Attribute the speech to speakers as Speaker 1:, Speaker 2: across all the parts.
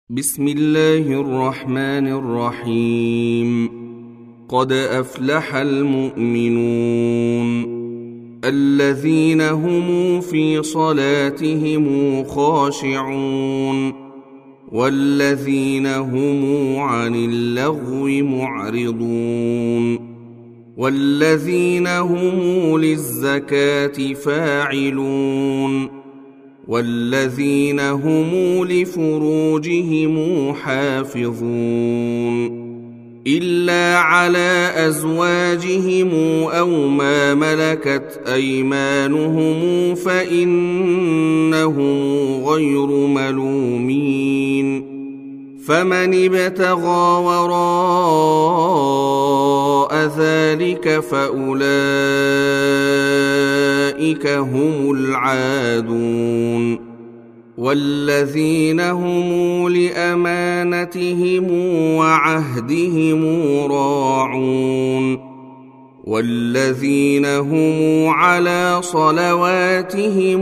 Speaker 1: بسم الله الرحمن الرحيم. قد أفلح المؤمنون الذين هم في صلاتهم خاشعون والذين هم عن اللغو معرضون والذين هم للزكاة فاعلون والذين هم لفروجهم حافظون إلا على أزواجهم أو ما ملكت أيمانهم فإنهم غير ملومين فمن ابتغى وراء ذلك فأولئك هم العادون والذين هم لأمانتهم وعهدهم راعون والذين هم على صلواتهم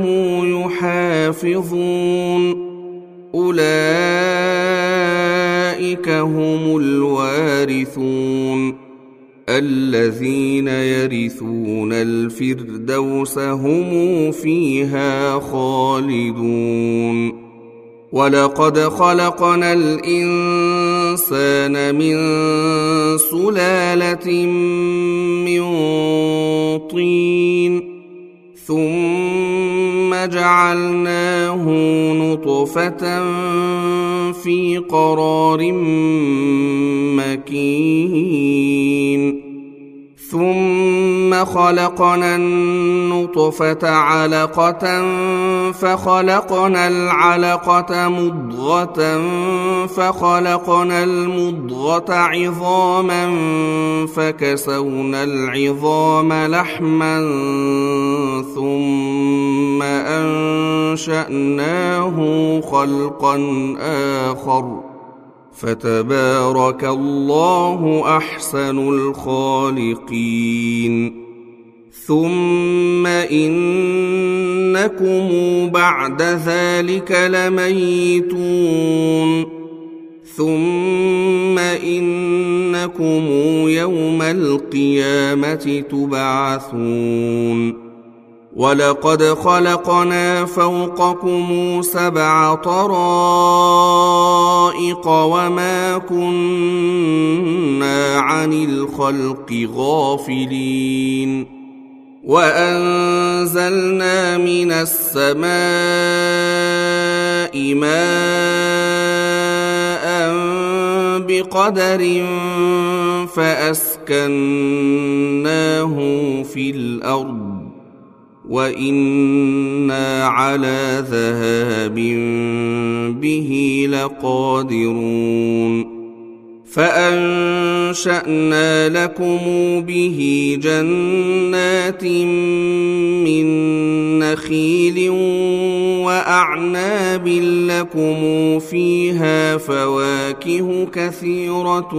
Speaker 1: يحافظون أولئك هم الوارثون الذين يرثون الفردوس هم فيها خالدون ولقد خلقنا الإنسان من سلالة من طين ثم جعلناه نطفة في قرار مكين ثم خلقنا النطفة علقة فخلقنا العلقة مضغة فخلقنا المضغة عظاما فكسونا العظام لحما ثم أنشأناه خلقا آخر فتبارك الله أحسن الخالقين ثم إنكم بعد ذلك لميتون ثم إنكم يوم القيامة تبعثون ولقد خلقنا فوقكم 7 طرائق وما كنا عن الخلق غافلين وأنزلنا من السماء ماء بقدر فأسكناه في الأرض وإنا على ذهاب به لقادرون فأنشأنا لكم به جنات من نخيل وأعناب لكم فيها فواكه كثيرة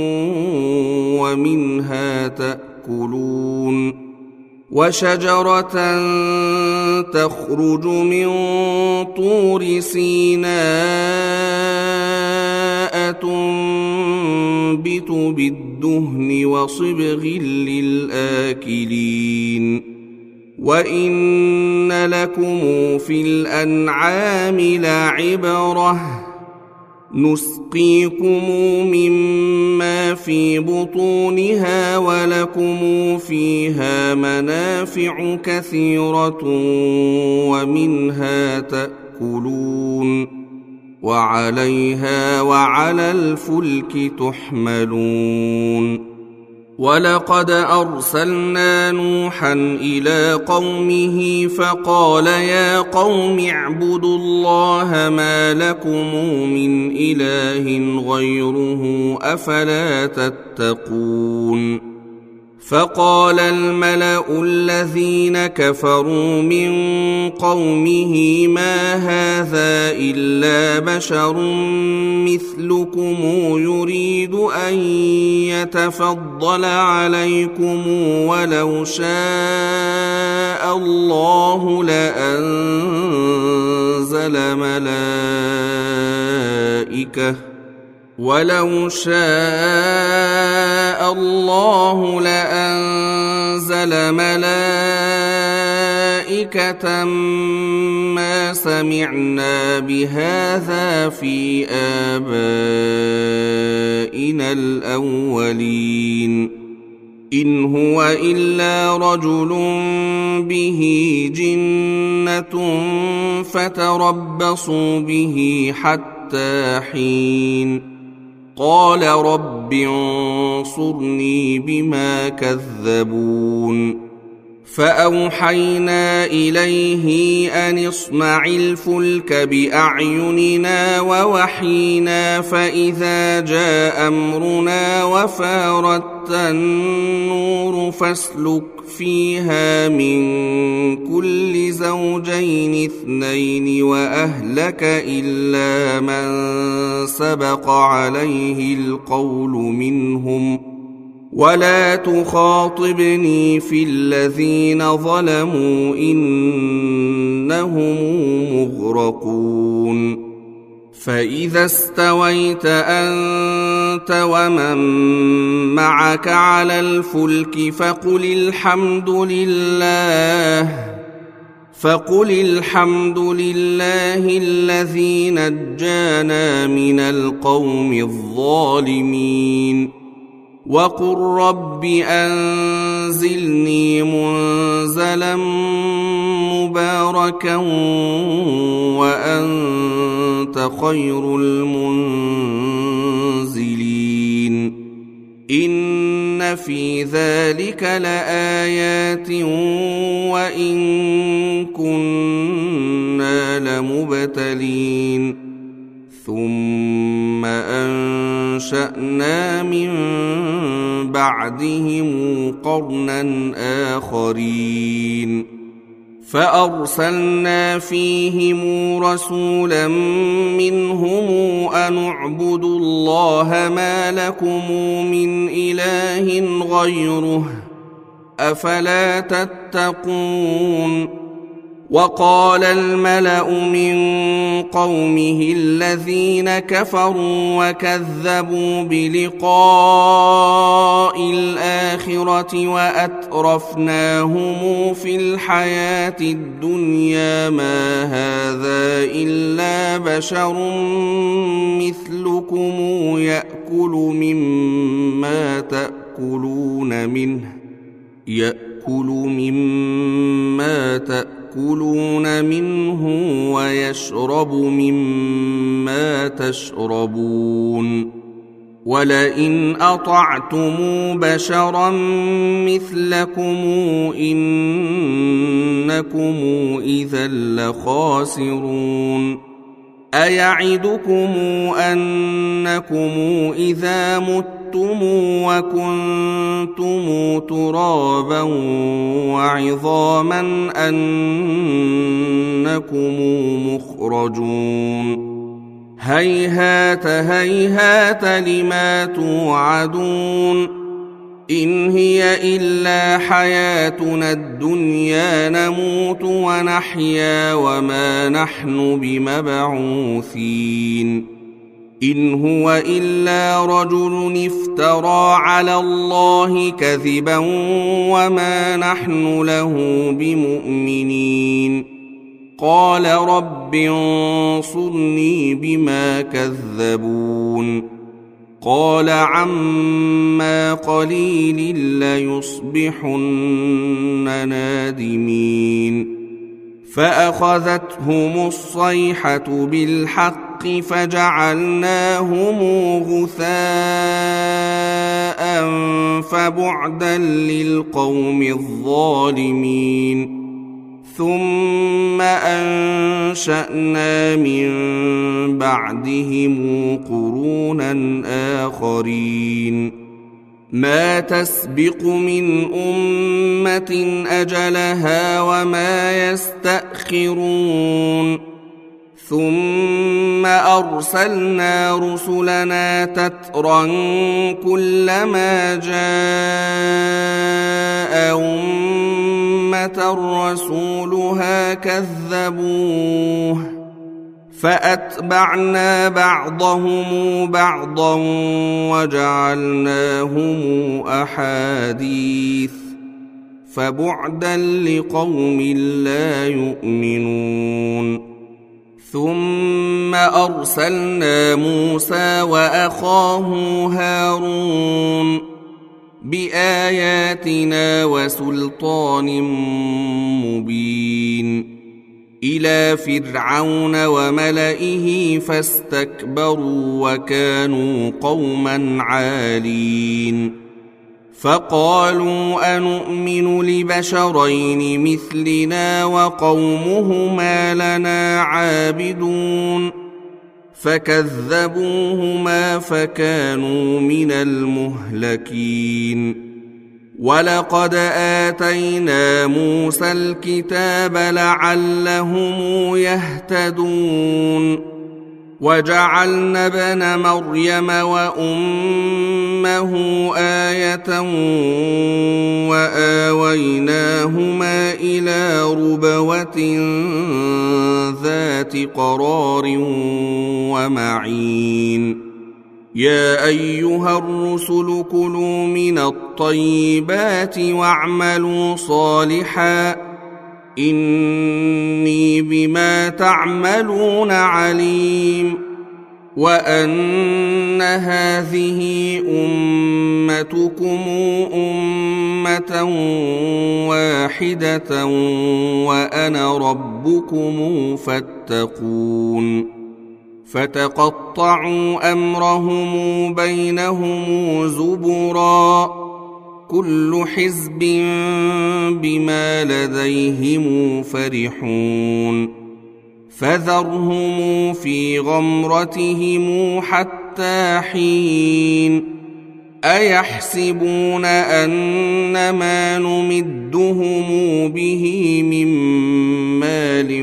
Speaker 1: ومنها تأكلون وشجرة تخرج من طور سيناء تنبت بالدهن وصبغ للآكلين وإن لكم في الأنعام لعبرة نسقيكم مما في بطونها ولكم فيها منافع كثيرة ومنها تأكلون وعليها وعلى الفلك تحملون ولقد أرسلنا نوحا إلى قومه فقال يا قوم اعبدوا الله ما لكم من إله غيره أفلا تتقون فقال الملأ الذين كفروا من قومه ما هذا إلا بشر مثلكم يريد أن يتفضل عليكم ولو شاء الله لأنزل الملائكة ولو شاء الله لأنزل ملائكة ما سمعنا بهذا في آبائنا الأولين إن هو إلا رجل به جنة فتربصوا به حتى حين قال رب انصرني بما كذبون فأوحينا إليه أن اصنع الفلك بأعيننا ووحينا فإذا جاء أمرنا وفارت النور فاسلك فيها من كل زوجين اثنين وأهلك إلا من سبق عليه القول منهم ولا تخاطبني في الذين ظلموا إنهم مغرقون فإذا استويت أنت ومن معك على الفلك فقل الحمد لله الذي نجانا من القوم الظالمين وقل رب أنزلني منزلا مباركا وأنت خير المنزلين إن في ذلك لآيات وإن كنا لمبتلين ثم أنشأنا من بعدهم قرنا آخرين فأرسلنا فيهم رسولا منهم أن اعبدوا الله ما لكم من إله غيره أفلا تتقون وقال الملأ من قومه الذين كفروا وكذبوا بلقاء الآخرة وأترفناهم في الحياة الدنيا ما هذا إلا بشر مثلكم يأكل مما تأكلون منه ويشرب مما تشربون ولئن أطعتم بشرا مثلكم إنكم إذا لخاسرون أيعدكم أنكم إذا متم وكنتم ترابا وعظاما أنكم مخرجون هيهات هيهات لما توعدون إن هي إلا حياتنا الدنيا نموت ونحيا وما نحن بمبعوثين إن هو إلا رجل افترى على الله كذبا وما نحن له بمؤمنين قال رب انصرني بما كذبون قال عما قليل ليصبحن نادمين فأخذتهم الصيحة بالحق فجعلناهم غثاء فبعدا للقوم الظالمين ثم أنشأنا من بعدهم قرونا آخرين ما تسبق من أمة أجلها وما يستأخرون ثم أرسلنا رسلنا تترا كلما جاء أمة رسولها كذبوه فأتبعنا بعضهم بعضا وجعلناهم أحاديث فبعدا لقوم لا يؤمنون ثم أرسلنا موسى وأخاه هارون بآياتنا وسلطان مبين إلى فرعون وملئه فاستكبروا وكانوا قوما عالين فقالوا أنؤمن لبشرين مثلنا وقومهما لنا عابدون فكذبوهما فكانوا من المهلكين ولقد آتينا موسى الكتاب لعلهم يهتدون وجعلنا ابن مريم وأمه آية وآويناهما إلى ربوة ذات قرار ومعين يا أيها الرسل كلوا من الطيبات واعملوا صالحا إني بما تعملون عليم وأن هذه أمتكم أمة واحدة وأنا ربكم فاتقون فتقطعوا أمرهم بينهم زبرا كل حزب بما لديهم فرحون فذرهم في غمرتهم حتى حين أيحسبون أن ما نمدهم به من مال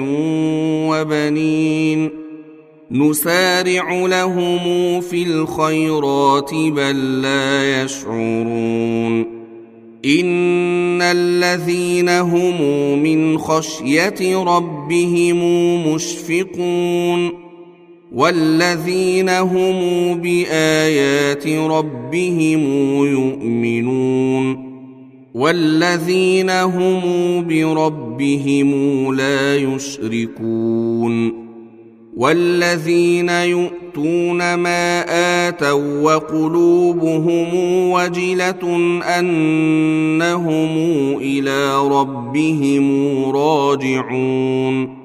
Speaker 1: وبنين نسارع لهم في الخيرات بل لا يشعرون إن الذين هم من خشية ربهم مشفقون والذين هم بآيات ربهم يؤمنون والذين هم بربهم لا يشركون والذين يؤتون ما آتوا وقلوبهم وجلة أنهم إلى ربهم راجعون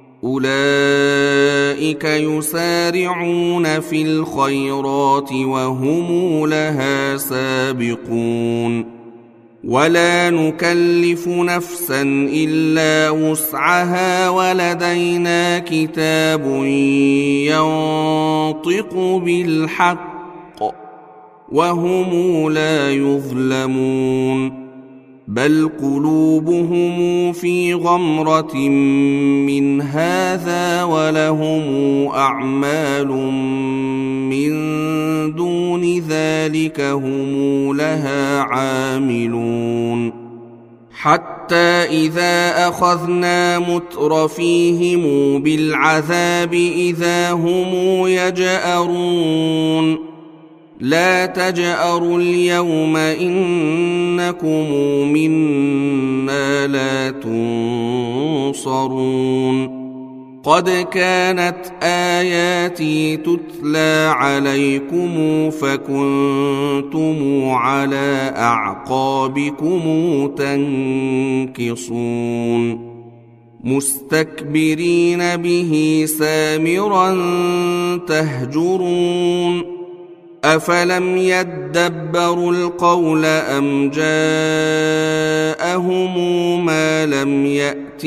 Speaker 1: أولئك يسارعون في الخيرات وهم لها سابقون ولا نكلف نفسا إلا وسعها ولدينا كتاب ينطق بالحق وهم لا يظلمون بل قلوبهم في غمرة من هذا ولهم أعمال من دون ذلك هم لها عاملون حتى إذا أخذنا مترفيهم بالعذاب إذا هم يجأرون لا تجأروا اليوم إنكم منا لا تنصرون قد كانت آياتي تتلى عليكم فكنتم على أعقابكم تنكصون مستكبرين به سامرا تهجرون أفلم يدبروا القول أم جاءهم ما لم يأت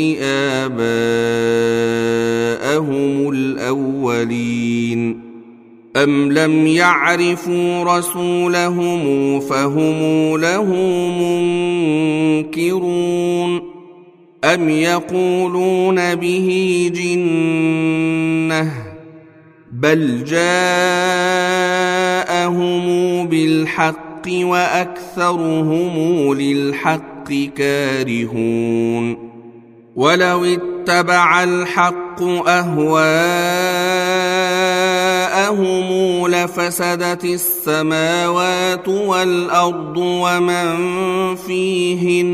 Speaker 1: آباءهم الأولين أم لم يعرفوا رسولهم فهم له منكرون أم يقولون به جنة بل جاءهم بالحق وأكثرهم للحق كارهون ولو اتبع الحق أهواءهم لفسدت السماوات والأرض ومن فيهن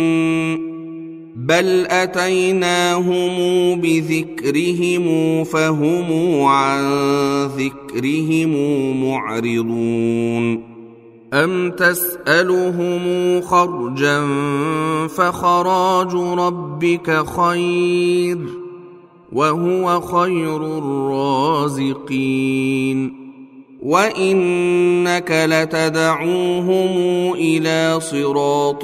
Speaker 1: بل أتيناهم بذكرهم فهم عن ذكرهم معرضون أم تسألهم خرجا فخراج ربك خير وهو خير الرازقين وإنك لتدعوهم إلى صراط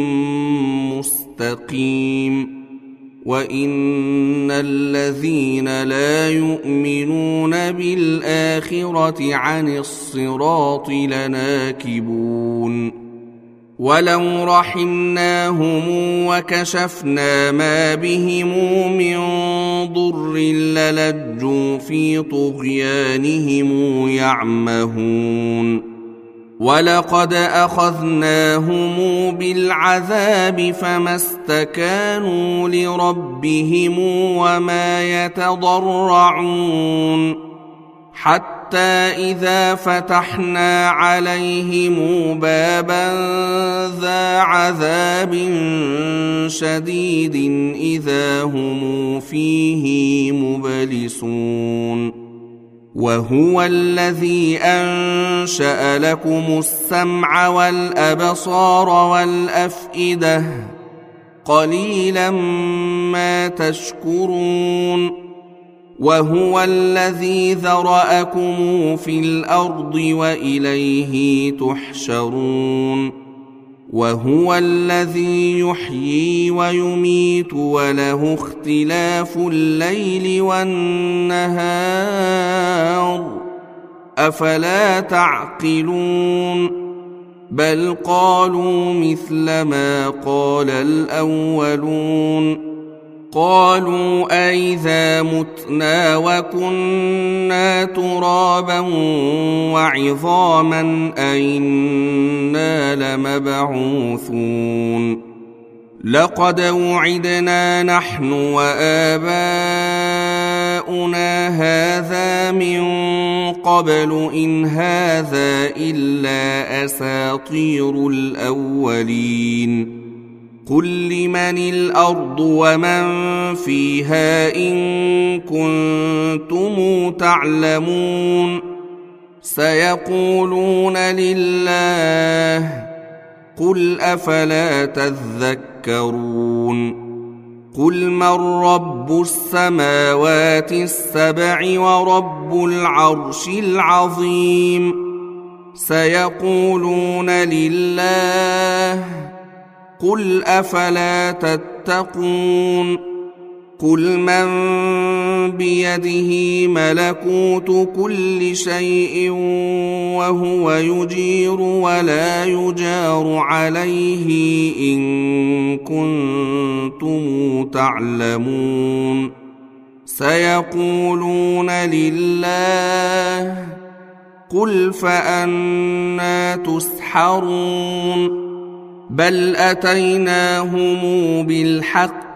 Speaker 1: مستقيم وإن الذين لا يؤمنون بالآخرة عن الصراط لناكبون ولو رحمناهم وكشفنا ما بهم من ضر للجوا في طغيانهم يعمهون ولقد أخذناهم بالعذاب فما استكانوا لربهم وما يتضرعون حتى إذا فتحنا عليهم بابا ذا عذاب شديد إذا هم فيه مبلسون وهو الذي أنشأ لكم السمع والأبصار والأفئدة قليلا ما تشكرون وهو الذي ذرأكم في الأرض وإليه تحشرون وهو الذي يحيي ويميت وله اختلاف الليل والنهار أفلا تعقلون بل قالوا مثل ما قال الأولون قالوا أئذا متنا وكنا ترابا وعظاما أئنا لمبعوثون لقد وعدنا نحن وآباؤنا هذا من قبل إن هذا إلا أساطير الأولين قل لمن الأرض ومن فيها إن كنتم تعلمون سيقولون لله قل أفلا تذكرون قل من رب السماوات السبع ورب العرش العظيم سيقولون لله قل أفلا تتقون قل من بيده ملكوت كل شيء وهو يجير ولا يجار عليه إن كنتم تعلمون سيقولون لله قل فأنى تسحرون بل أتيناهم بالحق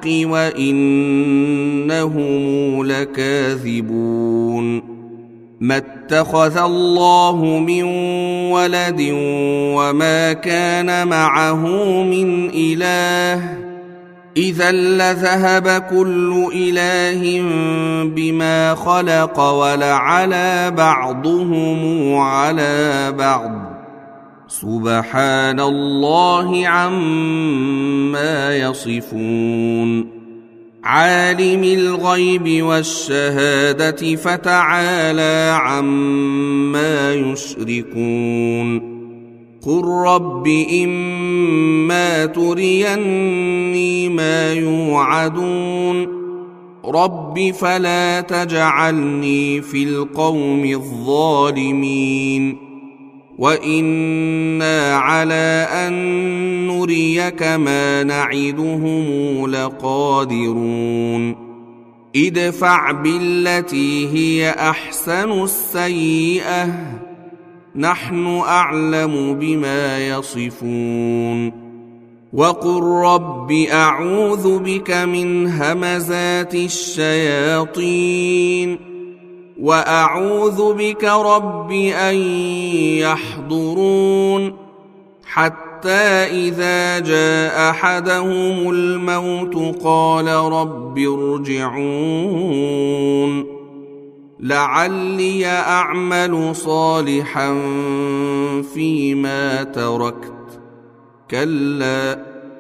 Speaker 1: وإنهم لكاذبون ما اتخذ الله من ولد وما كان معه من إله إذا لذهب كل إله بما خلق ولعلى بعضهم على بعض سبحان الله عما يصفون عالم الغيب والشهادة فتعالى عما يشركون قل رب إما تريني ما يوعدون رب فلا تجعلني في القوم الظالمين وإنا على أن نريك ما نعدهم لقادرون ادفع بالتي هي أحسن السيئة نحن أعلم بما يصفون وقل رب أعوذ بك من همزات الشياطين وأعوذ بك رب أن يحضرون حتى إذا جاء أحدهم الموت قال رب ارجعون لعلي أعمل صالحا فيما تركت كلا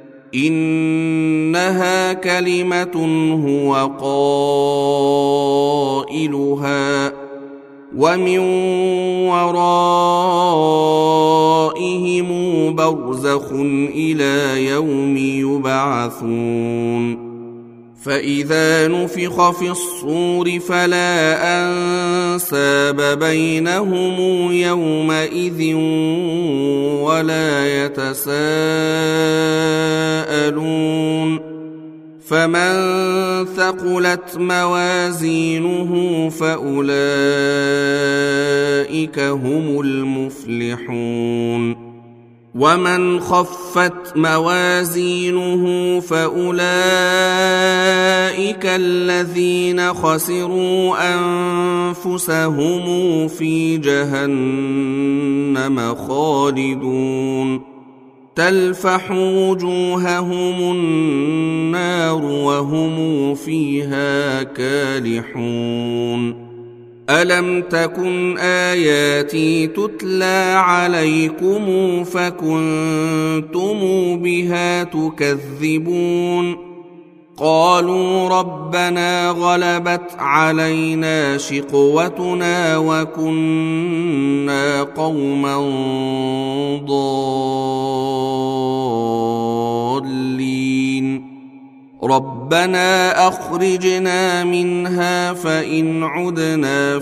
Speaker 1: إنها كلمة هو قائلها ومن ورائهم برزخ إلى يوم يبعثون فإذا نفخ في الصور فلا أنساب بينهم يومئذ ولا يتساءلون فمن ثقلت موازينه فأولئك هم المفلحون ومن خفت موازينه فأولئك الذين خسروا أنفسهم في جهنم خالدون تلفح وجوههم النار وهم فيها كالحون ألم تكن آياتي تتلى عليكم فكنتم بها تكذبون قالوا ربنا غلبت علينا شقوتنا وكنا قوما ضالين ربنا أخرجنا منها فإن عدنا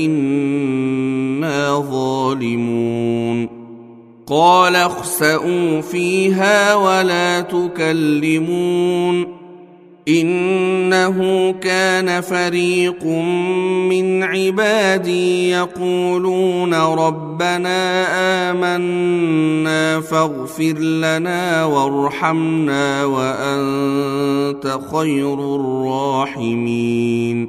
Speaker 1: فإنا ظالمون قال اخسئوا فيها ولا تكلمون إنه كان فريق من عبادي يقولون ربنا آمنا فاغفر لنا وارحمنا وأنت خير الراحمين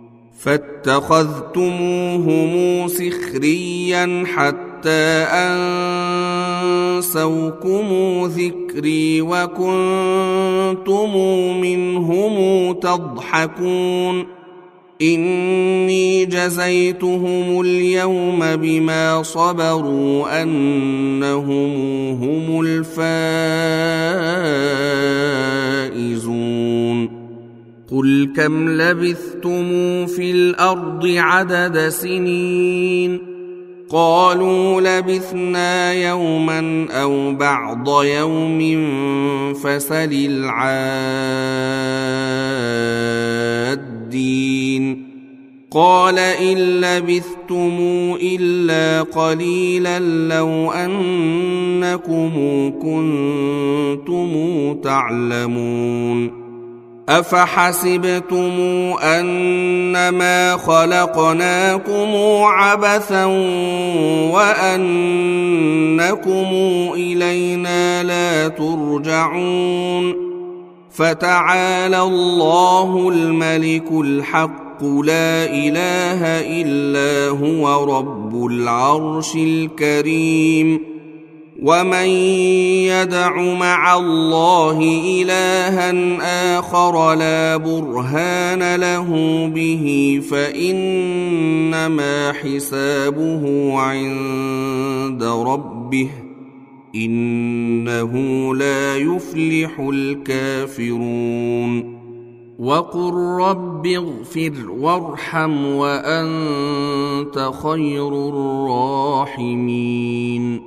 Speaker 1: فاتخذتموهم سخريا حتى أنسوكم ذكري وكنتم منهم تضحكون إني جزيتهم اليوم بما صبروا أنهم هم الفائزون قل كم لبثتم في الأرض عدد سنين قالوا لبثنا يوما أو بعض يوم فسل العادين قال إن لبثتم إلا قليلا لو أنكم كنتم تعلمون أفحسبتم أنما خلقناكم عبثا وأنكم إلينا لا ترجعون فتعالى الله الملك الحق لا إله إلا هو رب العرش الكريم ومن يدع مع الله إلها آخر لا برهان له به فإنما حسابه عند ربه إنه لا يفلح الكافرون وقل رب اغفر وارحم وأنت خير الراحمين